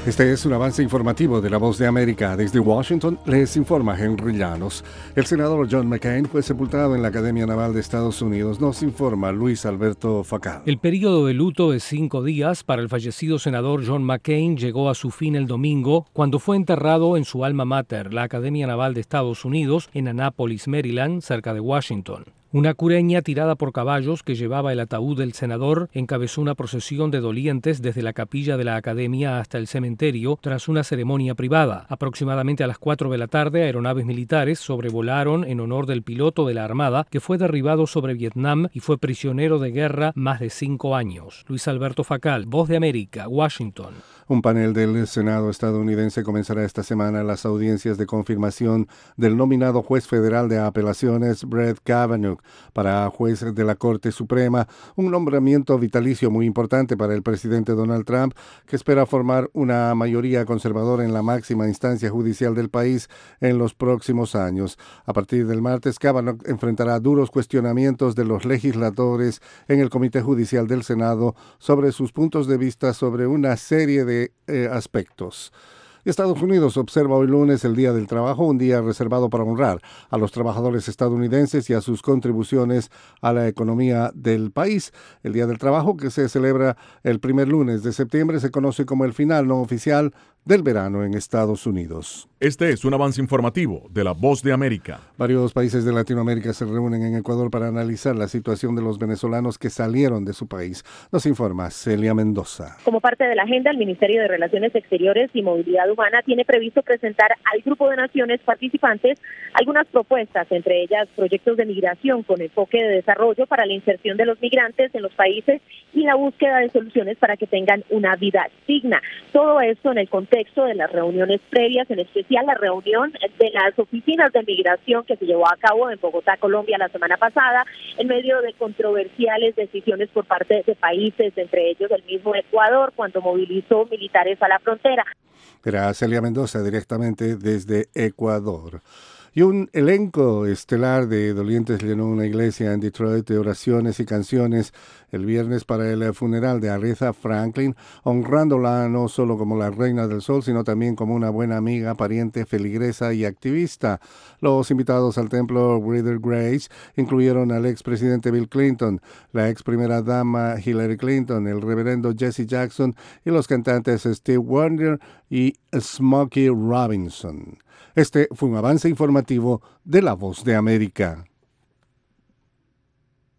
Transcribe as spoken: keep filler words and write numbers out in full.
Este es un avance informativo de La Voz de América. Desde Washington les informa Henry Llanos. El senador John McCain fue sepultado en la Academia Naval de Estados Unidos. Nos informa Luis Alberto Facal. El período de luto de cinco días para el fallecido senador John McCain llegó a su fin el domingo, cuando fue enterrado en su alma mater, la Academia Naval de Estados Unidos, en Annapolis, Maryland, cerca de Washington. Una cureña tirada por caballos que llevaba el ataúd del senador encabezó una procesión de dolientes desde la capilla de la Academia hasta el cementerio tras una ceremonia privada. Aproximadamente a las cuatro de la tarde, aeronaves militares sobrevolaron en honor del piloto de la Armada que fue derribado sobre Vietnam y fue prisionero de guerra más de cinco años. Luis Alberto Facal, Voz de América, Washington. Un panel del Senado estadounidense comenzará esta semana las audiencias de confirmación del nominado juez federal de apelaciones Brett Kavanaugh para juez de la Corte Suprema, un nombramiento vitalicio muy importante para el presidente Donald Trump, que espera formar una mayoría conservadora en la máxima instancia judicial del país en los próximos años. A partir del martes, Kavanaugh enfrentará duros cuestionamientos de los legisladores en el Comité Judicial del Senado sobre sus puntos de vista sobre una serie de eh, aspectos. Estados Unidos observa hoy lunes el Día del Trabajo, un día reservado para honrar a los trabajadores estadounidenses y a sus contribuciones a la economía del país. El Día del Trabajo, que se celebra el primer lunes de septiembre, se conoce como el final no oficial del verano en Estados Unidos. Este es un avance informativo de La Voz de América. Varios países de Latinoamérica se reúnen en Ecuador para analizar la situación de los venezolanos que salieron de su país. Nos informa Celia Mendoza. Como parte de la agenda, el Ministerio de Relaciones Exteriores y Movilidad Humana tiene previsto presentar al grupo de naciones participantes algunas propuestas, entre ellas proyectos de migración con enfoque de desarrollo para la inserción de los migrantes en los países y la búsqueda de soluciones para que tengan una vida digna. Todo esto en el contexto de las reuniones previas, en especial la reunión de las oficinas de migración que se llevó a cabo en Bogotá, Colombia, la semana pasada, en medio de controversiales decisiones por parte de países, entre ellos el mismo Ecuador, cuando movilizó militares a la frontera. Era Celia Mendoza directamente desde Ecuador. Y un elenco estelar de dolientes llenó una iglesia en Detroit de oraciones y canciones el viernes para el funeral de Aretha Franklin, honrándola no solo como la reina del sol, sino también como una buena amiga, pariente, feligresa y activista. Los invitados al templo Reader Grace incluyeron al expresidente Bill Clinton, la ex primera dama Hillary Clinton, el reverendo Jesse Jackson y los cantantes Steve Wonder y Smokey Robinson. Este fue un avance informativo de La Voz de América.